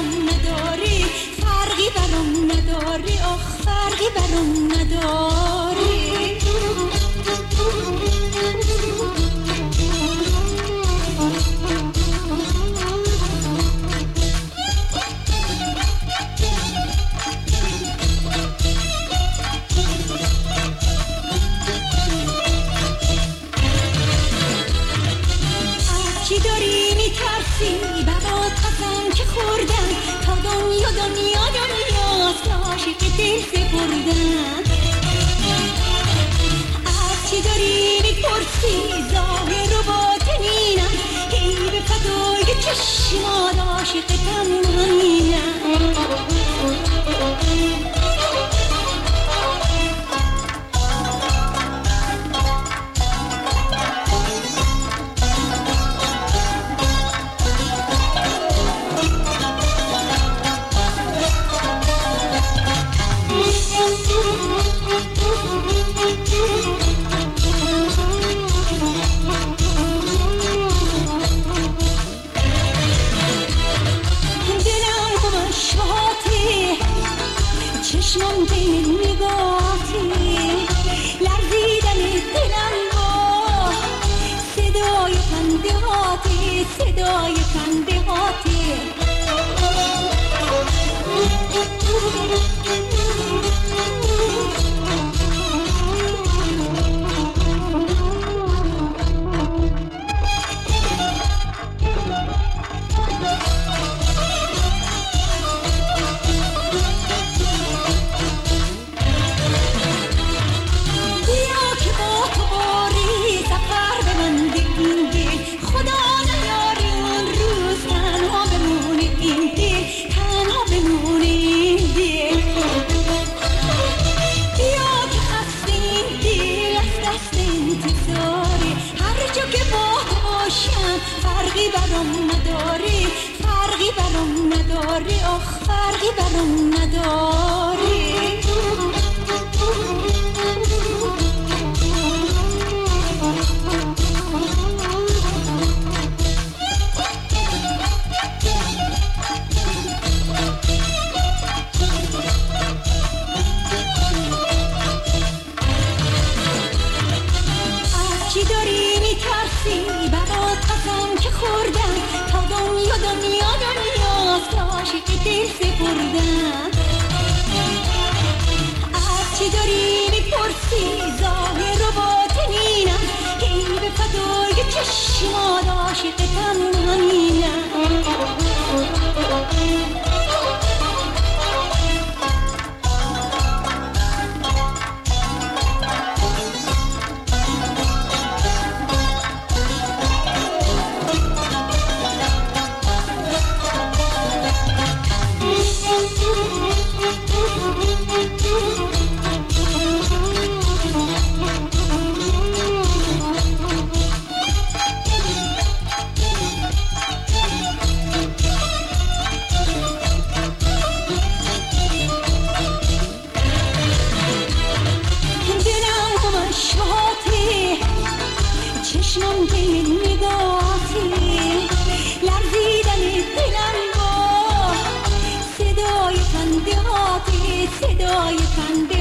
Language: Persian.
برام نداری، فرقی برام نداری، آخ فرقی برام نداری. چی داری میترسی برات ازم که خوردم، تا دنیا دنیا دنیاست عاشق دل سپردم. از چی داری میپرسی ظاهر و باطنینم، ای به فدای چشمات عاشق تنهایینم. چشمم بین نگاهی لرزیدن دلم با صدای خنده هاتی، صدای خنده هاتی. فرقی برام نداری، فرقی برام نداری، آخ فرقی برام نداری. از چی داری میترسی برات ازم که خوردم، تا دنیا دنیا دنیاست عاشق دل سپردم. از چی داری میپرسی ظاهر و باطنینم، ای به فدای چشمات عاشق تنهایینم. چشمم بین نگاهی لرزیدن دلم با صدای خنده هاتی، صدای خنده